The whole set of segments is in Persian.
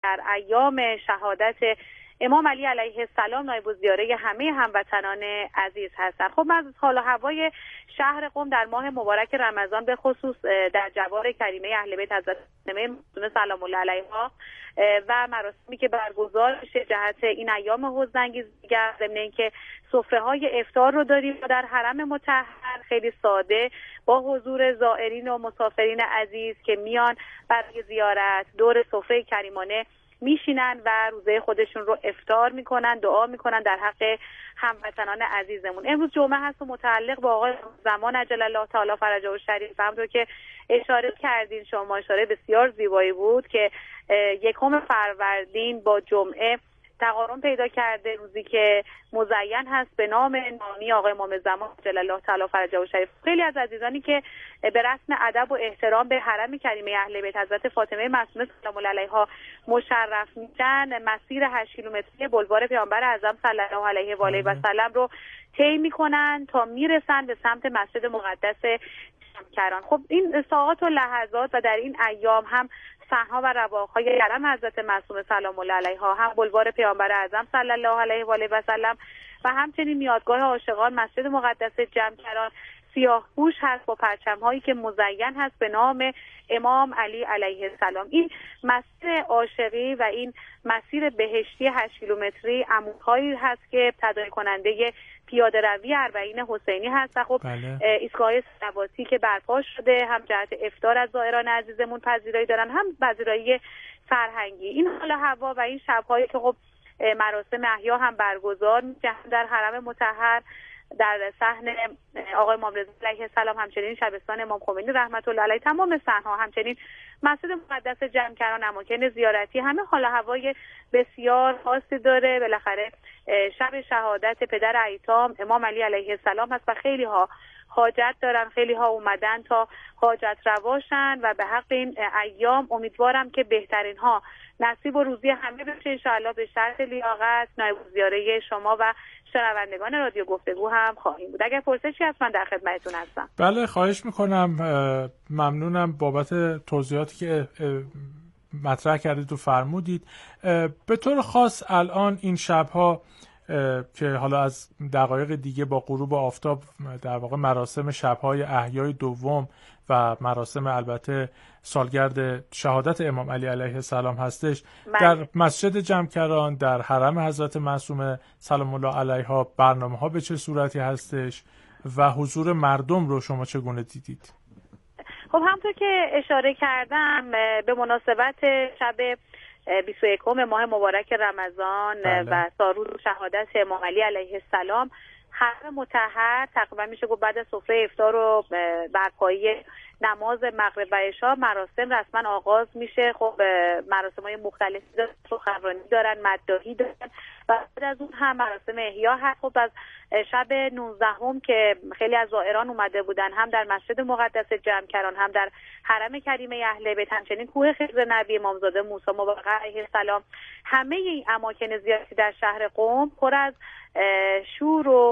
در ایام شهادت امام علی علیه السلام نایب الزیاره همه هموطنان عزیز هستند. خب من از حال و هوای شهر قم در ماه مبارک رمضان به خصوص در جوار کریمه اهل بیت حضرت فاطمه معصومه سلام الله علیها و مراسمی که برگزار میشه جهت این ایام حزن‌انگیز دیگر، ضمن اینکه سفره‌های افطار رو داریم در حرم مطهر خیلی ساده با حضور زائرین و مسافرین عزیز که میان برای زیارت دور سفره کریمانه میشینن و روزه خودشون رو افطار میکنن، دعا میکنن در حق هموطنان عزیزمون. امروز جمعه هست و متعلق با آقای زمان عجل الله تعالی فرجه الشریف، همونطور که اشاره کردین شما، اشاره بسیار زیبایی بود که 1 فروردین با جمعه تقارن پیدا کرده، روزی که مزین هست به نام نامی آقای امام زمان عجل الله تعالی فرجه الشریف. خیلی از عزیزانی که به رسم ادب و احترام به حرم کریمه اهل بیت حضرت فاطمه معصومه سلام الله علیها مشرف میشن، مسیر 8 کیلومتری بلوار پیامبر اعظم صلی الله علیه و آله و سلم رو طی میکنن تا میرسن به سمت مسجد مقدس جمکران. خب این ساعات و لحظات و در این ایام هم صحنها و رواق‌های حرم حضرت معصومه سلام الله علیها، هم بلوار پیامبر اعظم صلی الله علیه و آله و سلم و همچنین میادگاه عاشقان مسجد مقدس جمکران سیاه‌پوش هست با پرچم‌هایی که مزین هست به نام امام علی علیه السلام. این مسیر عاشقی و این مسیر بهشتی 8 کیلومتری عمودهایی هست که تداعی کننده پیاده روی اربعین حسینی هست و خب ایستگاه صلواتی که برپا شده هم جهت افطار از زائران عزیزمون پذیرایی دارن، هم پذیرایی فرهنگی. این حالا هوا و این شب‌هایی که خب مراسم احیا هم برگزار میشه در حرم مطهر در صحن آقای امام رضا علیه السلام، همچنین شبستان امام خمینی رحمت الله علیه، تمام صحنه‌ها، همچنین مسجد مقدس جمکران، اماکن زیارتی، همه حال هوای بسیار خاصی داره. بالاخره شب شهادت پدر ایتام امام علی علیه السلام هست و خیلی ها حاجت دارن، خیلی ها اومدن تا حاجت رواشن و به حق این ایام امیدوارم که بهترین ها نصیب و روزی همه بشه انشاءالله، به شرط لیاقت نایب الزیاره شما و شنوندگان رادیو گفتگو هم خواهیم بود. اگر پرسشی هست من در خدمتتون هستم. بله خواهش میکنم، ممنونم بابت توضیحاتی که مطرح کردید و فرمودید. به طور خاص الان این شبها که حالا از دقایق دیگه با غروب آفتاب در واقع مراسم شبهای احیای دوم و مراسم البته سالگرد شهادت امام علی علیه السلام هستش، در مسجد جمکران در حرم حضرت معصومه سلام الله علیها برنامه‌ها به چه صورتی هستش و حضور مردم رو شما چگونه دیدید؟ خب همونطور که اشاره کردم به مناسبت شب 21 ماه مبارک رمضان و سالروز شهادت امام علی علیه السلام، حرم مطهر تقریبا میشه گفت بعد از سفره افطار و برپایی نماز مغرب و عشا مراسم رسما آغاز میشه. خب مراسم‌های مختلفی دارن، سخنرانی دارن، مداحی دارن و بعد از اون هم مراسم احیا هست. خب از شب 19 که خیلی از زائران اومده بودن، هم در مسجد مقدس جمکران، هم در حرم کریمه اهل بیت، همچنین کوه خضر نبی امامزاده موسی مبارک علیه السلام، همه این اماکن زیارتی در شهر قم پر از شور و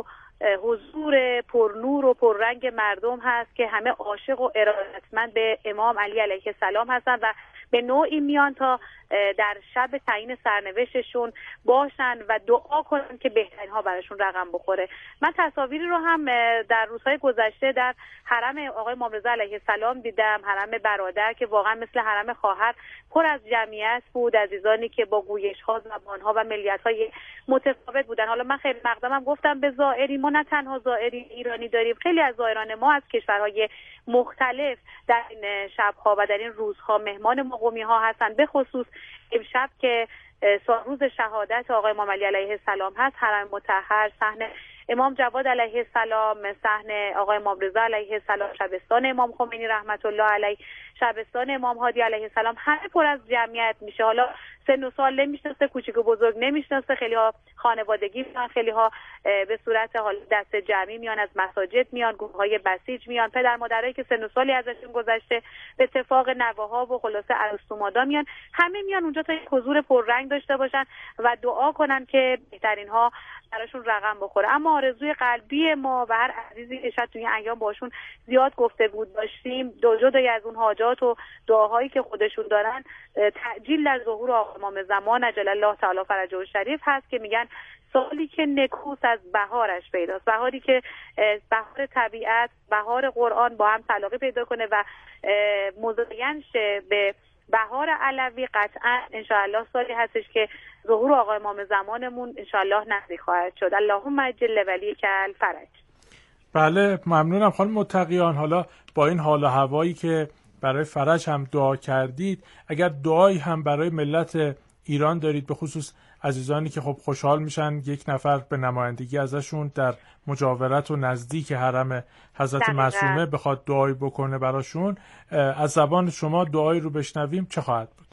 حضور پرنور و پررنگ مردم هست که همه عاشق و ارادتمند به امام علی علیه السلام هستن و به نوعی میان تا در شب تعیین سرنوشتشون باشن و دعا کنن که بهترین ها براشون رقم بخوره. من تصاویری رو هم در روزهای گذشته در حرم آقای امام رضا علیه السلام دیدم، حرم برادر که واقعا مثل حرم خواهر پر از جمعیت بود، عزیزانی که با گویش ها، زبان ها و ملیت های متفاوت بودن. حالا من خیلی مقدمم گفتم به زائری، ما نه تنها زائری ایرانی داریم، خیلی از زائران ما از کشورهای مختلف در این شب‌ها و در این روزها مهمان ما قمی-ها هستن. به خصوص امشب که روز شهادت آقای امام علی علیه السلام هست، حرم مطهر، صحن امام جواد علیه السلام، صحن آقای امام رضا علیه السلام، شبستان امام خمینی رحمت الله علیه، شبستان امام هادی علیه السلام، همه پر از جمعیت میشه. حالا سن و سال نمیشناسه، کوچیک و بزرگ نمیشناسه، خیلی ها خانوادگی میان، خیلی ها به صورت حال دست جمعی میان، از مساجد میان، گروه های بسیج میان، پدر مادرایی که سن و سالی ازشون گذشته به اتفاق نوه‌ها و خلاصه عروس‌دامادا میان، همه میان اونجا تا یک حضور پررنگ داشته باشن و دعا کنن که بهترین ها براشون رقم بخوره. اما آرزوی قلبی ما و هر عزیزی که شاید توی این ایام باشون زیاد گفتگو داشتیم، جدای از اون حاجات و دعاهایی که خودشون دارن، تعجیل در ظهور آقا امام زمان عجل الله تعالی فرجه الشریف هست که میگن سالی که نکوس از بهارش پیداست، بهاری که بهار طبیعت، بهار قرآن با هم تلاقی پیدا کنه و مزین شه به بهار علوی. قطعا انشاءالله سالی هستش که ظهور آقا امام زمانمون انشاءالله نزدیک خواهد شد. اللهم عجل ولیک الفرج. بله ممنونم خانم متقیان. حالا با این حال و هوایی که برای فرج هم دعا کردید، اگر دعایی هم برای ملت ایران دارید، به خصوص عزیزانی که خب خوشحال میشن یک نفر به نمایندگی ازشون در مجاورت و نزدیک حرم حضرت معصومه بخواد دعایی بکنه براشون، از زبان شما دعایی رو بشنویم چه خواهد بود؟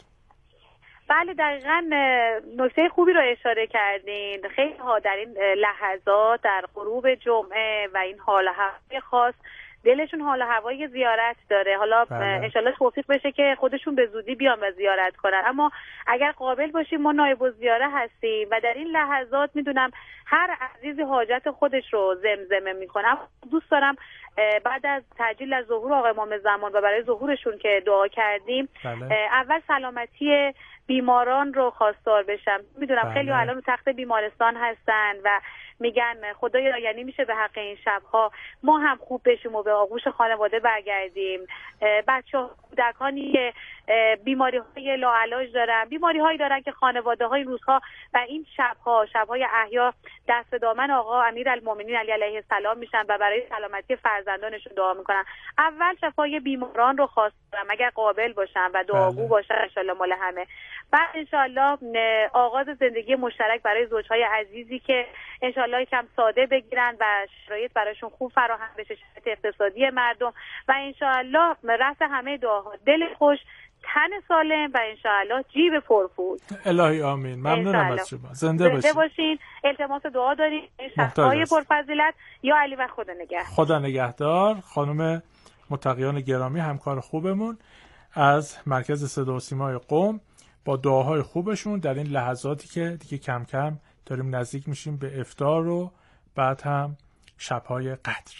بله دقیقاً نکته خوبی رو اشاره کردین. خیلی ها در این لحظات در غروب جمعه و این حال هوای خاص دلشون حال هوای زیارت داره. حالا انشالله توفیق بشه که خودشون به زودی بیان و زیارت کنن. اما اگر قابل باشیم ما نایب الزیاره هستیم و در این لحظات میدونم هر عزیزی حاجت خودش رو زمزمه میکنم. دوست دارم بعد از تعجیل از ظهور آقا امام زمان و برای ظهورشون که دعا کردیم، اول سلامتی بیماران رو خواستار بشم. میدونم خیلی الان رو تخت بیمارستان هستن و میگن خدایا یعنی میشه به حق این شبها ما هم خوب بشیم و به آغوش خانواده برگردیم. بچه‌ها کودکانی که بیماری‌های لاعلاج دارن، بیماری‌هایی دارن که خانواده‌های روزها و این شب‌های احیا دست به دامن آقا امیرالمومنین علی علیه السلام میشن و برای سلامتی فرزندانشون دعا میکنن. اول شفای بیماران رو خواستم اگر قابل باشن و دعاگو باشن انشالله مال همه. بعد انشالله آغاز زندگی مشترک برای زوجهای عزیزی که انشالله کم ساده بگیرن و شرایط براشون خوب فراهم بشه، شرایط اقتصادی مردم، و انشالله رأس همه دعاها دل خوش، تن سالم و انشالله جیب پرپول. الهی آمین. ممنونم از شما. زنده باشین. التماس دعا داریم این شخصهای پرفضیلت. یا علی و خدا نگهدار. خدا نگهدار. خانم متقیان گرامی همکار خوبمون از مرکز صدا و سیمای قم با دعاهای خوبشون در این لحظاتی که دیگه کم کم داریم نزدیک میشیم به افطار و بعد هم شب‌های قدر.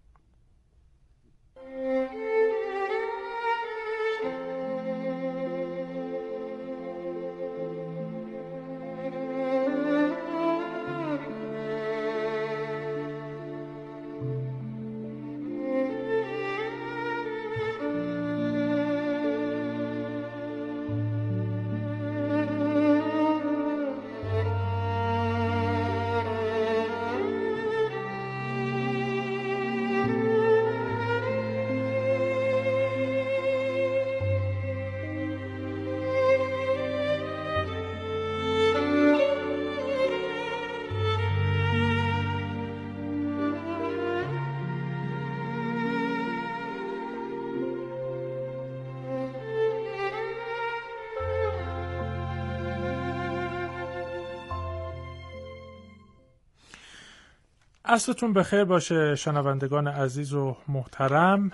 عصرتون بخیر باشه شنوندگان عزیز و محترم.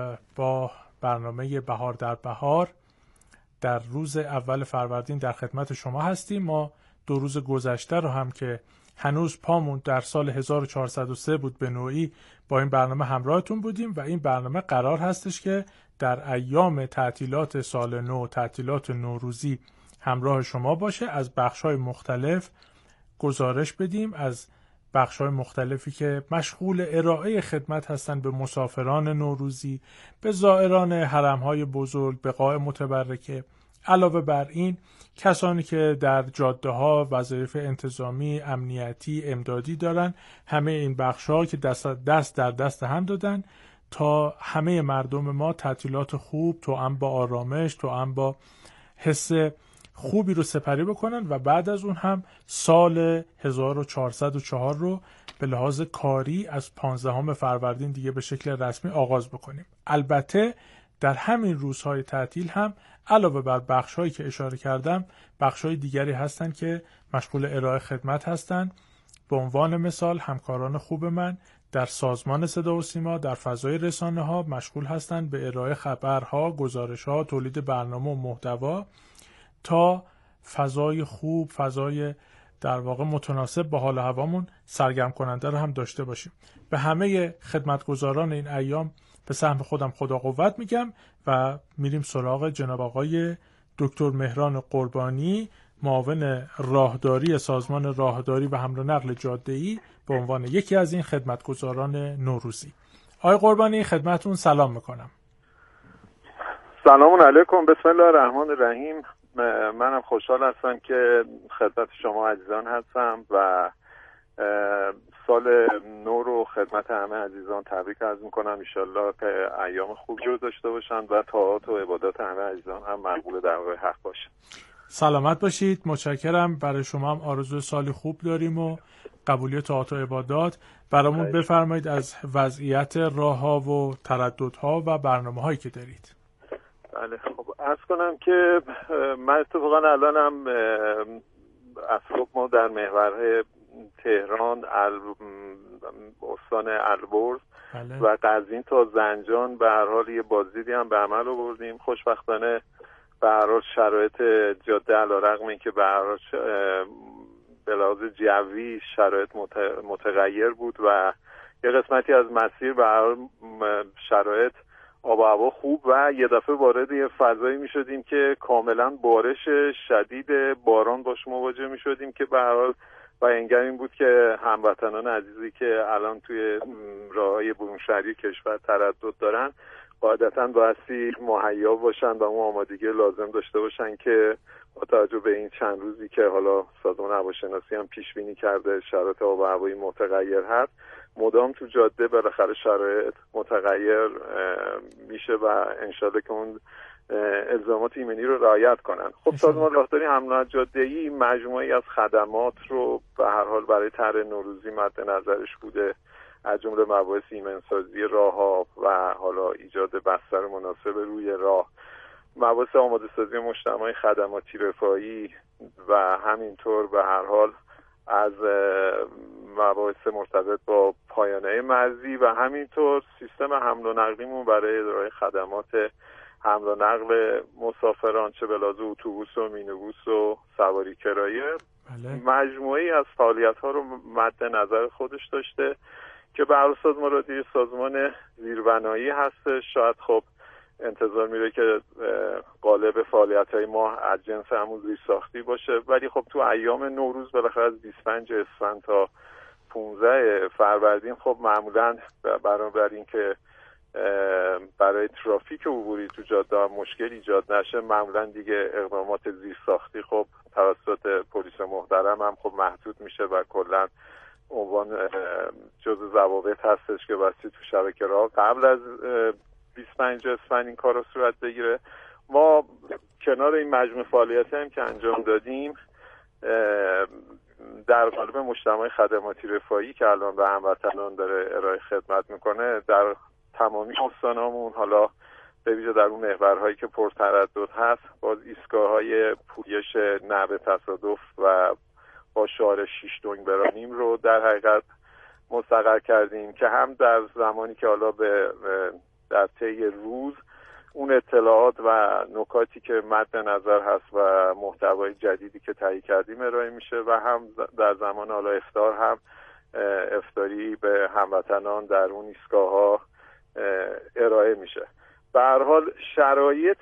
با برنامه بهار در بهار در روز اول فروردین در خدمت شما هستیم. ما 2 روز گذشته رو هم که هنوز پامون در سال 1403 بود به نوعی با این برنامه همراهتون بودیم و این برنامه قرار هستش که در ایام تعطیلات سال نو، تعطیلات نوروزی همراه شما باشه. از بخش‌های مختلف گزارش بدیم، از بخش‌های مختلفی که مشغول ارائه خدمت هستند به مسافران نوروزی، به زائران حرم‌های بزرگ، بقاع متبرکه. علاوه بر این کسانی که در جاده‌ها وظایف انتظامی، امنیتی، امدادی دارن، همه این بخش‌ها که دست در دست هم دادن تا همه مردم ما تعطیلات خوب، توأم با آرامش، توأم با حس خوبی رو سپری بکنن و بعد از اون هم سال 1404 رو به لحاظ کاری از 15 فروردین دیگه به شکل رسمی آغاز بکنیم. البته در همین روزهای تعطیل هم علاوه بر بخش‌هایی که اشاره کردم، بخش‌های دیگری هستن که مشغول ارائه خدمت هستن. به عنوان مثال همکاران خوب من در سازمان صدا و سیما در فضای رسانه‌ها مشغول هستند به ارائه خبرها، گزارش‌ها، تولید برنامه و محتوا تا فضای خوب، فضای در واقع متناسب با حال و هوامون سرگرم کننده رو هم داشته باشیم. به همه خدمتگزاران این ایام به سهم خودم خدا قوت میگم و میریم سراغ جناب آقای دکتر مهران قربانی، معاون راهداری سازمان راهداری و حمل و نقل جاده‌ای به عنوان یکی از این خدمتگزاران نوروزی. آقای قربانی خدمتون سلام میکنم. سلام علیکم، بسم الله الرحمن الرحیم. منم خوشحال هستم که خدمت شما عزیزان هستم و سال نو رو خدمت همه عزیزان تبریک عرض میکنم. انشالله که ایام خوبی رو داشته باشن و طاعات و عبادات همه عزیزان هم مقبول در راه حق باشه. سلامت باشید، متشکرم. برای شما هم آرزوی سالی خوب داریم و قبولی طاعات و عبادات. برامون بفرمایید از وضعیت راه‌ها و ترددها و برنامه‌هایی که دارید. بله، خب عرض کنم که من اتفاقا الانم از صبح ما در محور تهران استان البرز و قزوین تا زنجان به هر حال یه بازدیدی هم به عمل آوردیم. خوشبختانه به هر حال شرایط جاده علیرغم اینکه به هر حال به لحاظ جوی شرایط متغیر بود و یه قسمتی از مسیر به هر حال شرایط آب و هوا خوب و یه دفعه وارد یه فضایی می شدیم که کاملا بارش شدید باران باش مواجه می شدیم که به هر حال بیانگر این بود که هموطنان عزیزی که الان توی راههای برون شهری کشور تردد دارن قاعدتاً بایستی مهیا باشن و اون آمادگی لازم داشته باشن که با توجه به این چند روزی که حالا سازمان هواشناسی هم پیش بینی کرده شرایط آب و هوایی متغیر هست، مدام تو جاده بالاخره شرایط متغیر میشه و انشالله که اون الزامات ایمنی رو رعایت کنن. خب سازمان راهداری حمل و نقل جاده‌ای مجموعه‌ای از خدمات رو به هر حال برای طرح نوروزی مد نظرش بوده، از جمله مباحث ایمن‌سازی راه‌ها و حالا ایجاد بستر مناسب روی راه، مباحث آماده‌سازی مجتمع خدماتی رفاهی و همینطور به هر حال از مباحث مرتبط با پایانه مرزی و همینطور سیستم حمل و نقلیمون برای ارائه خدمات حمل و نقل مسافران چه به لحاظ اتوبوس و مینیبوس و سواری کرایه. مجموعه‌ای از فعالیت‌ها رو مد نظر خودش داشته که به هر اساس مرادی سازمان زیربنایی هست. شاید خب انتظار میره که قالب فعالیت‌های ما از جنس همون زیرساختی باشه، ولی خب تو ایام نوروز بالاخره از 25 اسفند تا 15 فروردین خب معمولاً بر اینکه برای ترافیک عبوری تو جاده مشکل ایجاد نشه معمولاً دیگه اقدامات زیرساختی خب توسط پلیس محترم هم خب محدود میشه و کلاً عنوان جزء ضوابط هستش که بسی تو شبکه راه قبل از 25 اسفند این کار رو صورت بگیره. ما کنار این مجموعه فعالیتی هم که انجام دادیم در قالب مجتمع خدماتی رفاهی که الان به هموطنان داره ارائه خدمت میکنه در تمامی استانامون، حالا به ویژه در اون محورهایی که پرتردد هست، باز ایستگاه‌های پویش نحوه تصادف و با شعار 6 دنگ برانیم رو در حقیقت مستقر کردیم که هم در زمانی که حالا در طی روز اون اطلاعات و نکاتی که مد نظر هست و محتوای جدیدی که تهیه کردیم ارائه میشه و هم در زمان حالا افطار هم افطاری به هموطنان در اون ایستگاه‌ها ارائه میشه. به هر حال شرایط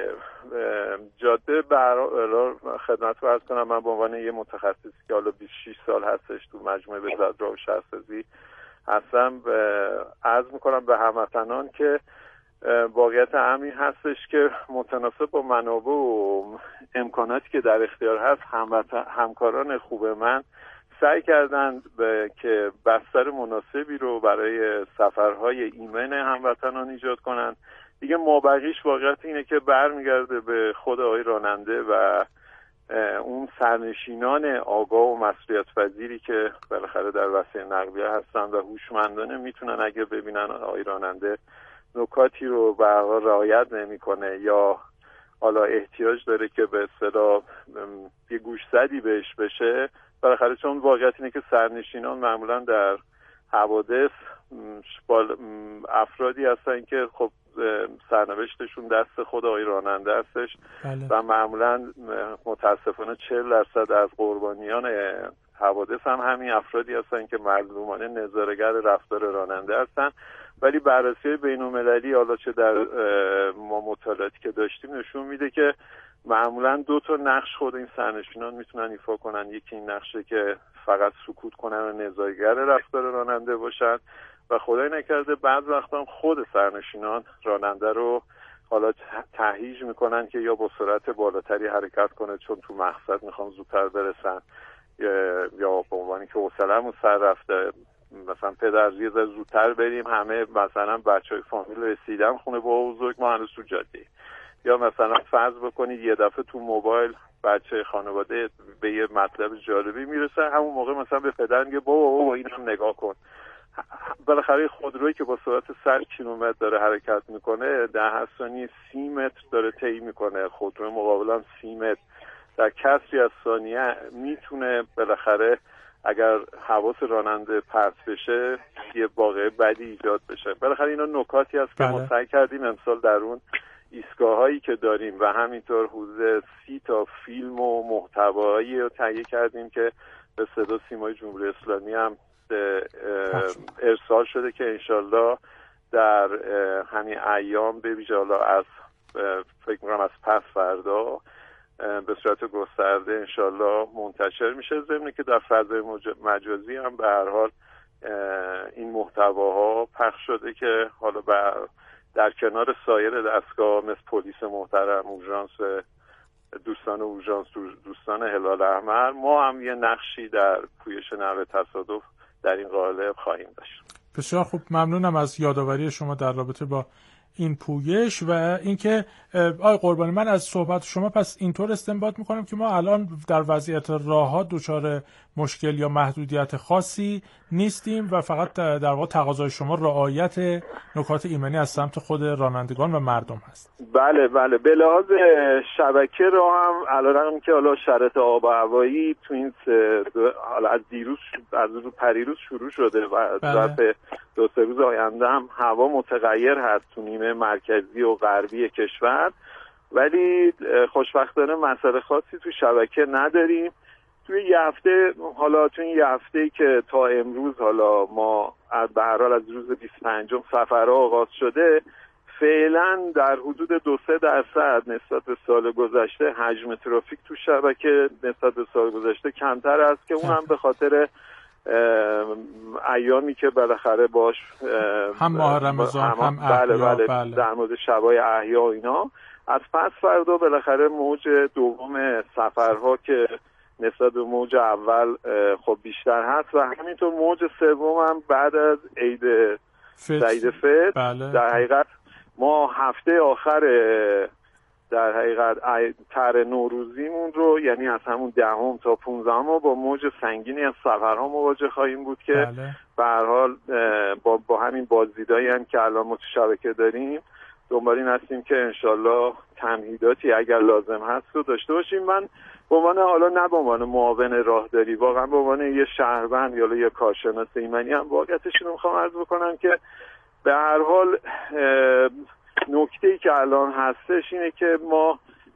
جاده خدمت رو عرض کنم، من به عنوان یه متخصصی که حالا 26 سال هستش تو مجموعه وزارت راه و شهرسازی هستم عرض میکنم به هموطنان که واقعیت همین هستش که متناسب با منابع و امکاناتی که در اختیار هست همکاران خوب من سعی کردند که بستر مناسبی رو برای سفرهای ایمن هموطنان ایجاد کنند. دیگه مابقیش واقعیت اینه که برمیگرده به خود آقای راننده و اون سرنشینان آگاه و مسئولیت پذیری که بالاخره در وسیله نقلیه هستن و هوشمندانه میتونن اگه ببینن آقای راننده نکاتی رو به هر حال رعایت نمیکنه یا حالا احتیاج داره که به اصطلاح یه گوشزدی بهش بشه، بالاخره چون واقعیت اینه که سرنشینان معمولا در حوادث افرادی هستن که خب سرنوشتشون دست خود آقای راننده هستش. بله. و معمولا متاسفانه 40% از قربانیان حوادث هم همین افرادی هستن که مظلومانه نظاره‌گر رفتار راننده هستن. ولی بررسی بین‌المللی حالا چه در ما مطالعاتی که داشتیم نشون میده که معمولا 2 نقش خود این سرنشینان میتونن ایفا کنن. یکی این نقشه که فقط سکوت کنن و نظاره‌گر رفتار راننده باشن و خدای نکرده بعض وقتا هم خود سرنشینان راننده رو حالا تهییج میکنن که یا با سرعت بالاتری حرکت کنه چون تو مقصد میخوان زودتر برسن یا به عنوانی که حوصله‌مون سر رفته، مثلا پدر یه ذره زودتر بریم، همه مثلا بچهای فامیل رسیدن خونه با بزرگ، ما هنوز تو جاده. یا مثلا فرض بکنید یه دفعه تو موبایل بچه خانواده به یه مطلب جالبی میرسه، همون موقع مثلا به پدر میگه بابا اینم نگاه کن. بالاخره خودرویی که با سرعت 100 کیلومتر داره حرکت میکنه در هر ثانیه 30 متر داره طی میکنه، خودروی مقابل هم 30 متر در کسری از ثانیه میتونه بالاخره اگر حواس راننده پرت بشه یه واقعه بدی ایجاد بشه. بالاخره اینا نکاتی هست که ما سعی کردیم امسال در اون ایستگاه‌هایی که داریم و همینطور حدود 30 تا فیلم و محتوایی رو تهیه کردیم که به صدا سیمای جمهوری اسلامی هم ارسال شده که انشالله در همین ایام به ویژه از فکر می‌کنم از پس فردا به صورت گسترده انشالله منتشر میشه. ضمن که در فضای مجازی هم به هر حال این محتواها پخش شده که حالا در کنار سایر دستگاه مثل پلیس محترم، اورژانس، دوستان اورژانس، دوستان هلال احمر، ما هم یه نقشی در پویش نوع تصادف در این قالب خواهیم داشت. بسیار خوب، ممنونم از یادآوری شما در رابطه با این پویش و اینکه آقای قربانی، من از صحبت شما پس اینطور استنباط میکنم که ما الان در وضعیت راه‌ها دچار مشکل یا محدودیت خاصی نیستیم و فقط در واقع تقاضای شما رعایت نکات ایمنی از سمت خود رانندگان و مردم هست. بله به لحاظ شبکه راه هم علیرغم که حالا شرایط آب و هوایی تو این حالا از روز پریروز شروع شده و ظرف 2-3 روز آینده هم هوا متغیر هست تو نیمه مرکزی و غربی کشور، ولی خوشبختانه مسئله خاصی تو شبکه نداریم. توی یه هفته که تا امروز حالا ما به هر حال از روز 25 سفرها آغاز شده، فعلا در حدود 2-3% نسبت به سال گذشته حجم ترافیک تو شبکه نسبت به سال گذشته کمتر است که اونم به خاطر ایامی که بالاخره باش هم ماه رمضان هم بله در مورد شبای احیا و اینا. از پس فردا بالاخره موج دوم سفرها که نسبت به موج اول خب بیشتر هست و همینطور موج سوم هم بعد از عید سعید فطر. بله. در حقیقت ما هفته آخر در حقیقت طر نوروزیمون رو یعنی از همون 10 تا 15 با موج سنگینی از سفرها مواجه خواهیم بود که به هر حال با همین بازدیدایی هم که الان ما تو شبکه داریم دنبال این هستیم که انشالله تمهیداتی اگر لازم هست رو داشته باشیم. من به عنوان حالا نه به عنوان معاون راهداری، واقعا به عنوان یه شهروند یا یه کارشناس ایمنی هم واقعیتش رو میخوام عرض بکنم که به هر حال نکته‌ای که الان هستش اینه که ما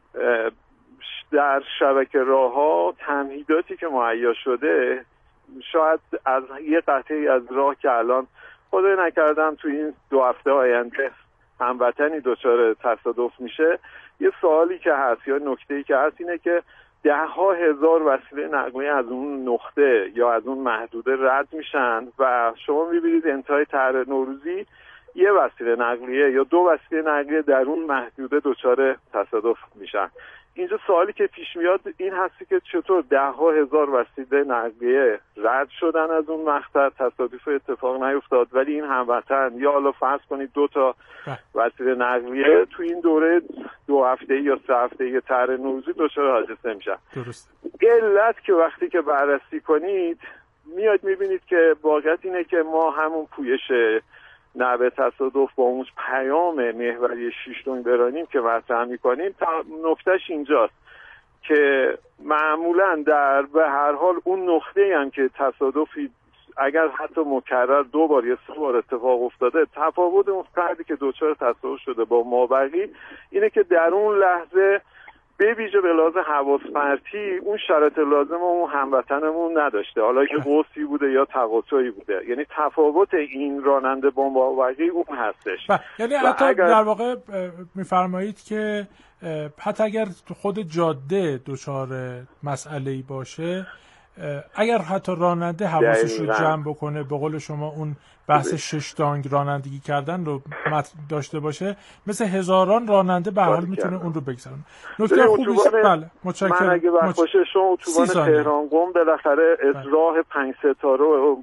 در شبکه راه‌ها تمهیداتی که مهیا شده شاید از یه قطعی از راه که الان خدای نکردم تو این 2 هفته آینده هموطنی دچار تصادف میشه، یه سوالی که هست یا نکته‌ای که هست اینه که 10,000 وسیله نقلیه از اون نقطه یا از اون محدوده رد میشن و شما میبینید انتهای طرح نوروزی یه وسیله نقلیه یا 2 وسیله نقلیه در اون محدوده دچار تصادف میشن. اینجا سوالی که پیش میاد این هستی که چطور 10,000 وسیله نقلیه رد شدن از اون مقطع، تصادف اتفاق نیفتاد، ولی این هموطن یا حالا فرض کنید 2 تا وسیله نقلیه تو این دوره 2 هفته یا 3 هفته طرح نوروزی دچار حادثه میشن. درست. علت که وقتی که بررسی کنید میاد میبینید که واقعیت اینه که ما همون پویش نحوه تصادف با اون پیام محوری 6 تن برانیم که مطرح می‌کنیم، نکتهش اینجاست که معمولاً در به هر حال اون نقطه‌ای هم که تصادفی اگر حتی مکرر 2 بار یا 3 بار اتفاق افتاده، تفاوت اون فردی که دچار تصادف شده با مابقی اینه که در اون لحظه به ویژه به لحاظ حواس پرتی اون شرایط لازم اون هموطنمون نداشته، حالا یه قوسی بوده یا تقاطعی بوده. یعنی تفاوت این راننده با مابقی اون هستش. یعنی حتی در واقع میفرمایید که حتی اگر خود جاده دچار مسئله‌ای باشه، اگر حتی راننده حواسش رو جمع بکنه، به قول شما اون بحث 6 تانگ رانندگی کردن رو داشته باشه، مثل هزاران راننده به حال میتونه اون رو بگذرونه. نکته خوبی است. بله متشکرم. من اگه وقت باشه شما اتوبان تهران قم بالاخره راه 5 ستاره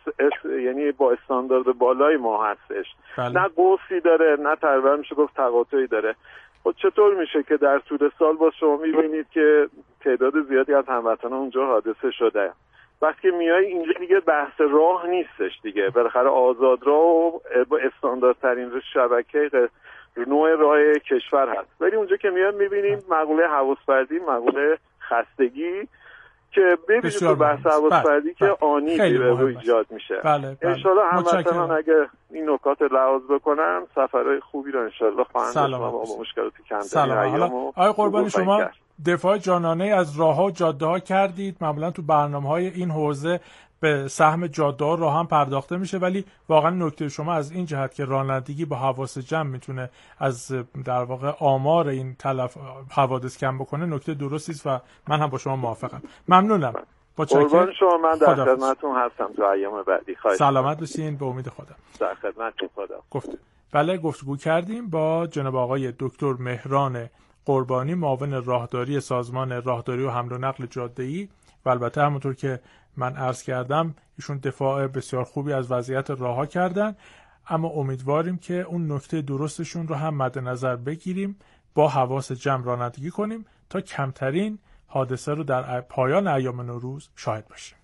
یعنی با استاندارد بالای ما هستش. نه قوسی داره، نه تقریبا میشه گفت تقاطعی داره. خب چطور میشه که در طول سال باز شما میبینید که تعداد زیادی از هموطنان اونجا حادثه شده؟ وقتی میای اینجا دیگه بحث راه نیستش دیگه، بالاخره آزاد راه و با استانداردترین شبکه نوع راه کشور هست، ولی اونجا که میاد میبینیم مقوله حواس پرتی، مقوله خستگی که ببینید تو بحث حواس پرتی که آنی ایجاد میشه. انشالله هموطنان اگه این نکات لحاظ بکنن سفرهای خوبی رو انشالله خواهند داشت با مشکلاتی کمتری ایامو. آقای قربانی شما دفاع جانانه از راه‌ها و جاده‌ها کردید، معمولا تو برنامه‌های این حوزه به سهم جاده‌ها راه هم پرداخته میشه، ولی واقعا نکته شما از این جهت که رانندگی با حواس جمع میتونه از در واقع آمار این حوادث کم بکنه نکته درستی است و من هم با شما موافقم. ممنونم. قربان شما، من در خدمتتون هستم تو ایام بعدی. سلامت باشین، به امید خدا. در خدمتتون. خدا. بله گفتگو کردیم با جناب آقای دکتر مهران قربانی، معاون راهداری سازمان راهداری و حمل و نقل جاده‌ای، و البته همونطور که من عرض کردم ایشون دفاع بسیار خوبی از وضعیت راه‌ها کردن، اما امیدواریم که اون نکته درستشون رو هم مد نظر بگیریم، با حواس جمع رانندگی کنیم تا کمترین حادثه رو در پایان ایام نوروز شاهد باشیم.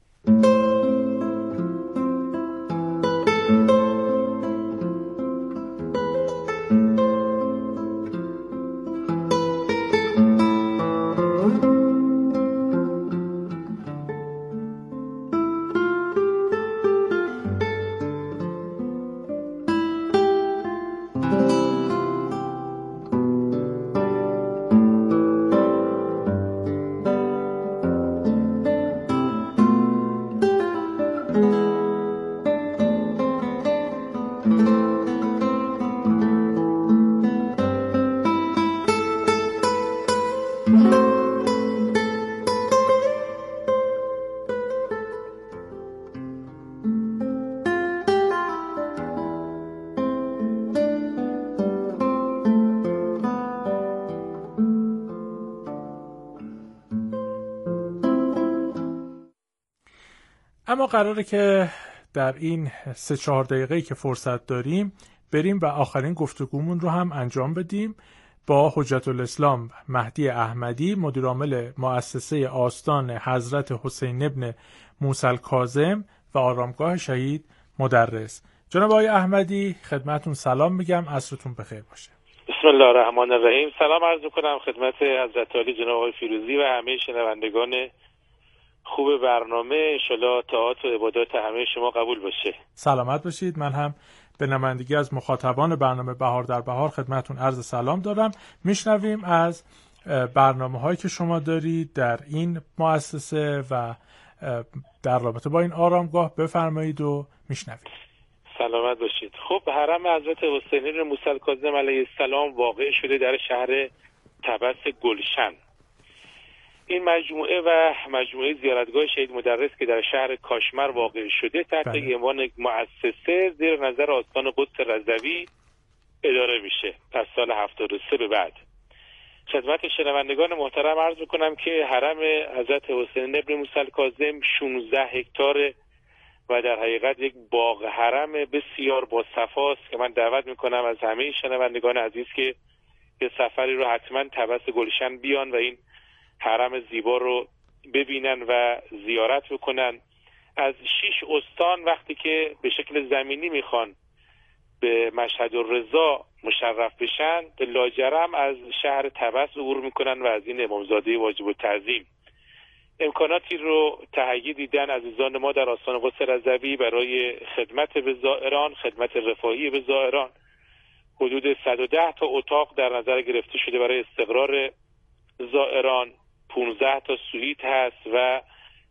اما قراره که در این 3-4 دقیقه‌ای که فرصت داریم بریم و آخرین گفتگومون رو هم انجام بدیم با حجت الاسلام مهدی احمدی، مدیرعامل مؤسسه آستان حضرت حسین ابن موسی الکاظم و آرامگاه شهید مدرس. جناب آقای احمدی خدمتتون سلام میگم، عصرتون بخیر باشه. بسم الله الرحمن الرحیم. سلام عرض می‌کنم خدمت حضرت عالی جناب آقای فیروزی و همه شنوندگان خوب برنامه. انشالله طاعات و عبادات همه شما قبول باشه. سلامت باشید. من هم به نمایندگی از مخاطبان برنامه بهار در بهار خدمتتون عرض سلام دارم. میشنویم از برنامه‌هایی که شما دارید در این مؤسسه و در رابطه با این آرامگاه، بفرمایید و میشنویم. سلامت باشید. خب حرم حضرت حسین ابن موسی الکاظم علیه السلام واقع شده در شهر طبس گلشن. این مجموعه و مجموعه زیارتگاه شهید مدرس که در شهر کاشمر واقع شده تحت عنوان مؤسسه زیر نظر آستان قدس رضوی اداره میشه از سال 73 به بعد. خدمت شنوندگان محترم عرض میکنم که حرم حضرت حسین ابن موسی الکاظم 16 هکتار و در حقیقت یک باغ حرم بسیار با صفاست که من دعوت میکنم از همه شنوندگان عزیز که یه سفری رو حتما طبس گلشن بیان و این حرم زیبا رو ببینن و زیارت بکنن. از 6 استان وقتی که به شکل زمینی میخوان به مشهد الرضا مشرف بشن، به لاجرم از شهر طبس عبور میکنن و از این امامزاده واجب التعظیم امکاناتی رو تهیه دیدن عزیزان ما در آستان قدس رضوی برای خدمت به زائران، خدمت رفاهی به زائران. حدود 110 تا اتاق در نظر گرفته شده برای استقرار زائران، 15 تا سویت هست و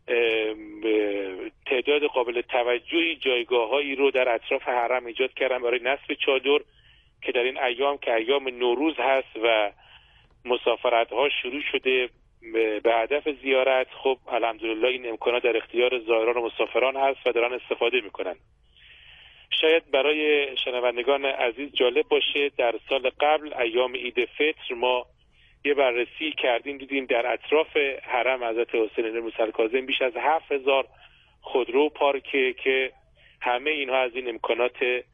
تعداد قابل توجهی جایگاه‌هایی رو در اطراف حرم ایجاد کردن برای نصب چادر که در این ایام که ایام نوروز هست و مسافرت‌ها شروع شده به هدف زیارت، خب الحمدلله این امکانات در اختیار زائران و مسافران هست و دارن استفاده میکنن. شاید برای شنوندگان عزیز جالب باشه در سال قبل ایام عید فطر ما یه بررسی کردیم، دیدیم در اطراف حرم حضرت حسین موسی الکاظم بیش از 7000 خودرو پارکه که همه اینها از این امکانات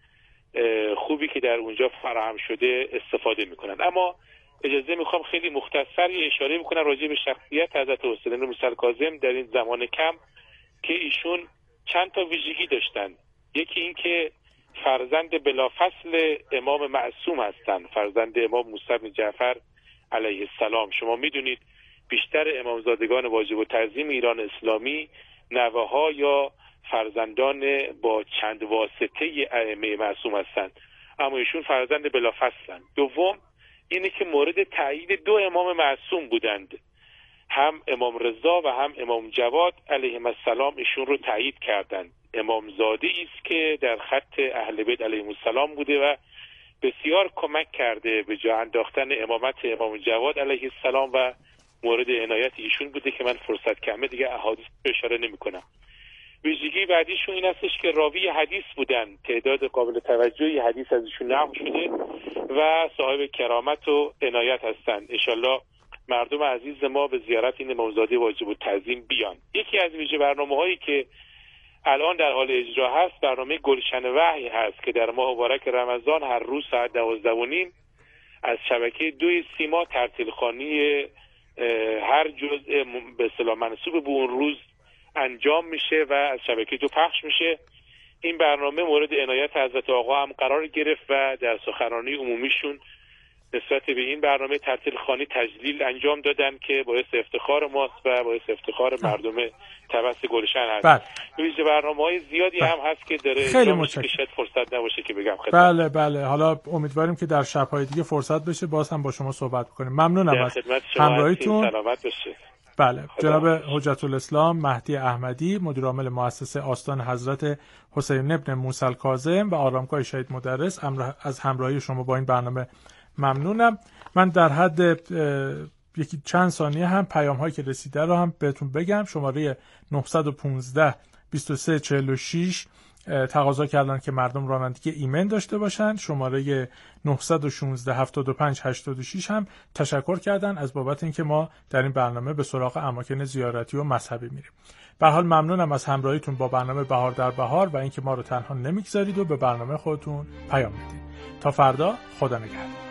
خوبی که در اونجا فراهم شده استفاده میکنن. اما اجازه میخوام خیلی مختصر اشاره بکنم راجع به شخصیت حضرت حسین موسی الکاظم در این زمان کم که ایشون چند تا ویژگی داشتن. یکی این که فرزند بلافصل امام معصوم هستند، فرزند امام موسی بن جعفر علیه السلام. شما میدونید بیشتر امامزادگان واجب التعظیم ایران اسلامی نوه‌ها یا فرزندان با چند واسطه ائمه معصوم هستند، اما ایشون فرزند بلافصلن. دوم اینه که مورد تایید دو امام معصوم بودند، هم امام رضا و هم امام جواد علیهم السلام ایشون رو تایید کردند. امام زاده است که در خط اهل بیت علیهم السلام بوده و بسیار کمک کرده به جا انداختن امامت امام جواد علیه السلام و مورد عنایت ایشون بوده که من فرصت کمه دیگه احادیث اشاره نمی کنم. ویژگی بعدیشون این هستش که راوی حدیث بودن، تعداد قابل توجهی حدیث از ایشون نقل شده و صاحب کرامت و عنایت هستند. انشالله مردم عزیز ما به زیارت این امامزاده واجب التعظیم بیان. یکی از ویژه برنامه‌هایی که الان در حال اجرا هست برنامه گلشن وحی هست که در ماه مبارک رمضان هر روز ساعت 12:30 از شبکه 2 سیما ترتیلخوانی هر جزء به اصطلاح منسوب به اون روز انجام میشه و از شبکه 2 پخش میشه. این برنامه مورد عنایت حضرت آقا هم قرار گرفت و در سخنرانی عمومیشون نسبت به این برنامه ترتیلخوانی تجلیل انجام دادن که باعث افتخار ماست و باعث افتخار مردم طبس گلشن هست. ویژه برنامه‌های زیادی هم هست که داره خیلی متشکرم. شاید فرصت نباشه که بگم خدمت. بله بله، حالا امیدواریم که در شب‌های دیگه فرصت بشه باز هم با شما صحبت کنیم. ممنونم از همراهیتون. سلامت باشید. بله، جناب حجت الاسلام مهدی احمدی مدیر عامل مؤسسه آستان حضرت حسین ابن موسی الکاظم و آرامگاه شهید مدرس از همراهی شما با این برنامه ممنونم. من در حد یکی چند ثانیه هم پیام هایی که رسیده رو هم بهتون بگم. شماره 915 2346 تقاضا کردن که مردم رانندگی ایمن داشته باشن. شماره 916 75 86 هم تشکر کردن از بابت اینکه ما در این برنامه به سراغ اماکن زیارتی و مذهبی میریم. به هر حال ممنونم از همراهیتون با برنامه بهار در بهار و اینکه ما رو تنها نمیگذارید و به برنامه خودتون پیام میدید. تا فردا، خدا نگهدار.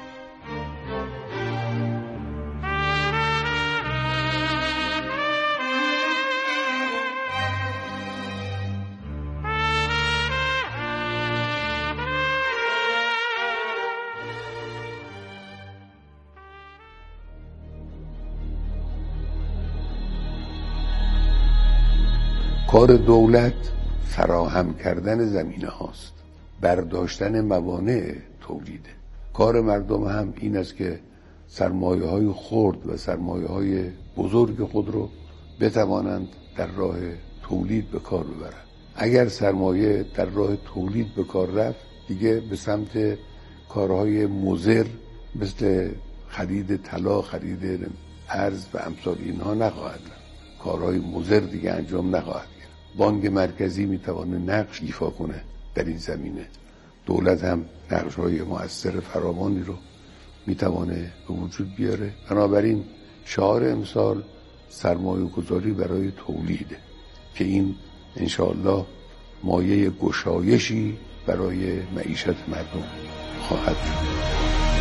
کار دولت فراهم کردن زمینه هاست، برداشتن موانع تولیده. کار مردم هم این است که سرمایه های خرد و سرمایه های بزرگ خود رو بتوانند در راه تولید به کار ببرند. اگر سرمایه در راه تولید به کار رفت، دیگه به سمت کارهای مضر مثل خرید طلا، خرید ارز و امثال اینها نخواهد رفت. کارهای مضر دیگه انجام نخواهد گرفت. بانک مرکزی میتونه نقش ایفا کنه در این زمینه. دولت هم نقش‌های مؤثر فراوانی رو میتونه به وجود بیاره. بنابراین شعار امسال سرمایه گذاری برای تولیده که این انشاءالله مایه گشایشی برای معیشت مردم خواهد شد.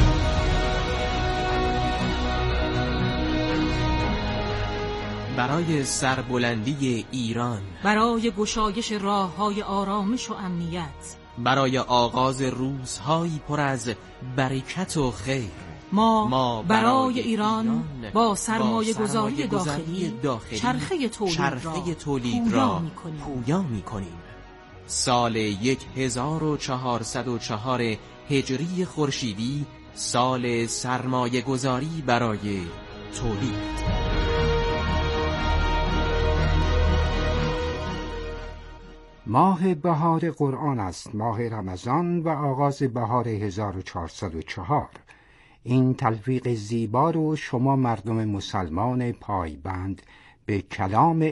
برای سربلندی ایران، برای گشایش راه‌های آرامش و امنیت، برای آغاز روزهایی پر از برکت و خیر، ما برای ایران با سرمایه گذاری داخلی چرخه تولید را پویا می‌کنیم. سال 1404 هجری خورشیدی سال سرمایه گذاری برای تولید. ماه بهار قرآن است، ماه رمضان و آغاز بهار 1404. این تلفیق زیبا رو شما مردم مسلمان پایبند به کلام